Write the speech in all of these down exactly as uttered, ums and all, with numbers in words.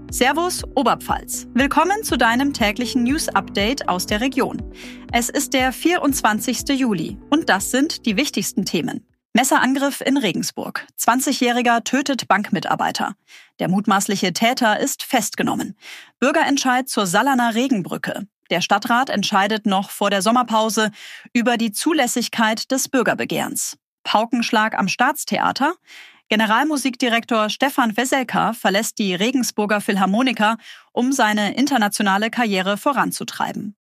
Servus Oberpfalz. Willkommen zu deinem täglichen News-Update aus der Region. Es ist der vierundzwanzigste Juli und das sind die wichtigsten Themen. Messerangriff in Regensburg. zwanzigjähriger tötet Bankmitarbeiter. Der mutmaßliche Täter ist festgenommen. Bürgerentscheid zur Sallaner Regenbrücke. Der Stadtrat entscheidet noch vor der Sommerpause über die Zulässigkeit des Bürgerbegehrens. Paukenschlag am Staatstheater. Generalmusikdirektor Stefan Weselka verlässt die Regensburger Philharmoniker, um seine internationale Karriere voranzutreiben.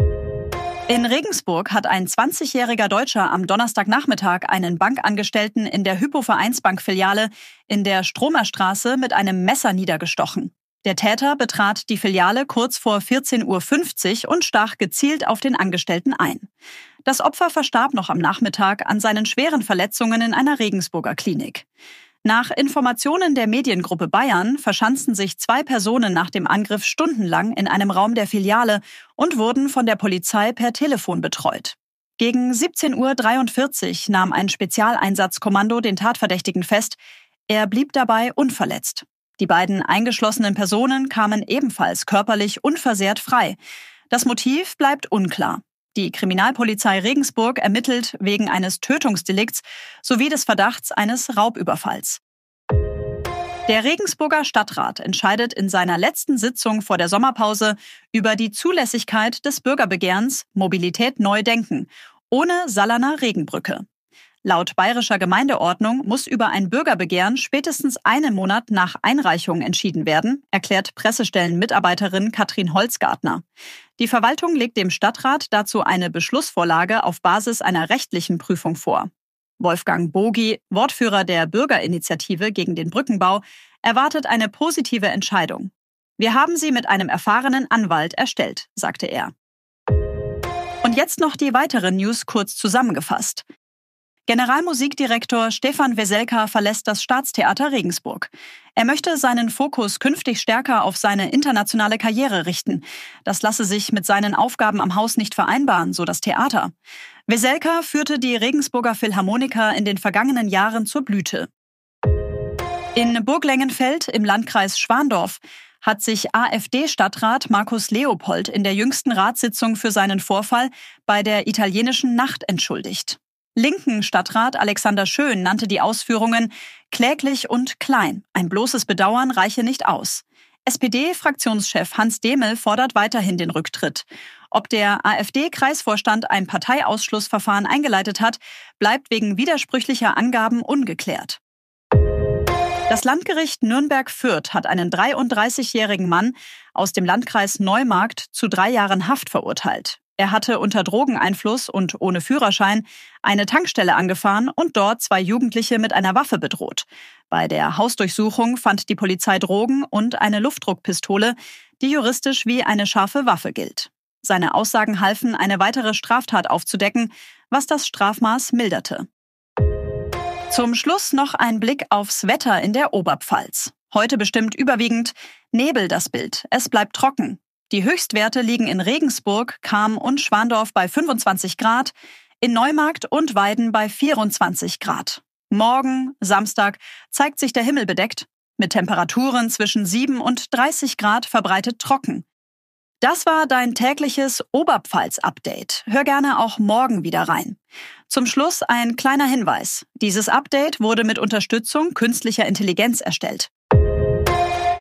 In Regensburg hat ein zwanzigjähriger Deutscher am Donnerstagnachmittag einen Bankangestellten in der Hypo-Vereinsbank-Filiale in der Stromerstraße mit einem Messer niedergestochen. Der Täter betrat die Filiale kurz vor vierzehn Uhr fünfzig und stach gezielt auf den Angestellten ein. Das Opfer verstarb noch am Nachmittag an seinen schweren Verletzungen in einer Regensburger Klinik. Nach Informationen der Mediengruppe Bayern verschanzten sich zwei Personen nach dem Angriff stundenlang in einem Raum der Filiale und wurden von der Polizei per Telefon betreut. Gegen siebzehn Uhr dreiundvierzig nahm ein Spezialeinsatzkommando den Tatverdächtigen fest. Er blieb dabei unverletzt. Die beiden eingeschlossenen Personen kamen ebenfalls körperlich unversehrt frei. Das Motiv bleibt unklar. Die Kriminalpolizei Regensburg ermittelt wegen eines Tötungsdelikts sowie des Verdachts eines Raubüberfalls. Der Regensburger Stadtrat entscheidet in seiner letzten Sitzung vor der Sommerpause über die Zulässigkeit des Bürgerbegehrens Mobilität neu denken, ohne Sallaner Regenbrücke. Laut bayerischer Gemeindeordnung muss über ein Bürgerbegehren spätestens einen Monat nach Einreichung entschieden werden, erklärt Pressestellenmitarbeiterin Katrin Holzgartner. Die Verwaltung legt dem Stadtrat dazu eine Beschlussvorlage auf Basis einer rechtlichen Prüfung vor. Wolfgang Bogi, Wortführer der Bürgerinitiative gegen den Brückenbau, erwartet eine positive Entscheidung. Wir haben sie mit einem erfahrenen Anwalt erstellt, sagte er. Und jetzt noch die weiteren News kurz zusammengefasst. Generalmusikdirektor Stefan Weselka verlässt das Staatstheater Regensburg. Er möchte seinen Fokus künftig stärker auf seine internationale Karriere richten. Das lasse sich mit seinen Aufgaben am Haus nicht vereinbaren, so das Theater. Weselka führte die Regensburger Philharmoniker in den vergangenen Jahren zur Blüte. In Burglengenfeld im Landkreis Schwandorf hat sich AfD-Stadtrat Markus Leopold in der jüngsten Ratssitzung für seinen Vorfall bei der italienischen Nacht entschuldigt. Linken Stadtrat Alexander Schön nannte die Ausführungen kläglich und klein. Ein bloßes Bedauern reiche nicht aus. S P D-Fraktionschef Hans Demel fordert weiterhin den Rücktritt. Ob der AfD-Kreisvorstand ein Parteiausschlussverfahren eingeleitet hat, bleibt wegen widersprüchlicher Angaben ungeklärt. Das Landgericht Nürnberg-Fürth hat einen dreiunddreißigjährigen Mann aus dem Landkreis Neumarkt zu drei Jahren Haft verurteilt. Er hatte unter Drogeneinfluss und ohne Führerschein eine Tankstelle angefahren und dort zwei Jugendliche mit einer Waffe bedroht. Bei der Hausdurchsuchung fand die Polizei Drogen und eine Luftdruckpistole, die juristisch wie eine scharfe Waffe gilt. Seine Aussagen halfen, eine weitere Straftat aufzudecken, was das Strafmaß milderte. Zum Schluss noch ein Blick aufs Wetter in der Oberpfalz. Heute bestimmt überwiegend Nebel das Bild. Es bleibt trocken. Die Höchstwerte liegen in Regensburg, Cham und Schwandorf bei fünfundzwanzig Grad, in Neumarkt und Weiden bei vierundzwanzig Grad. Morgen, Samstag, zeigt sich der Himmel bedeckt, mit Temperaturen zwischen sieben und dreißig Grad verbreitet trocken. Das war dein tägliches Oberpfalz-Update. Hör gerne auch morgen wieder rein. Zum Schluss ein kleiner Hinweis. Dieses Update wurde mit Unterstützung künstlicher Intelligenz erstellt.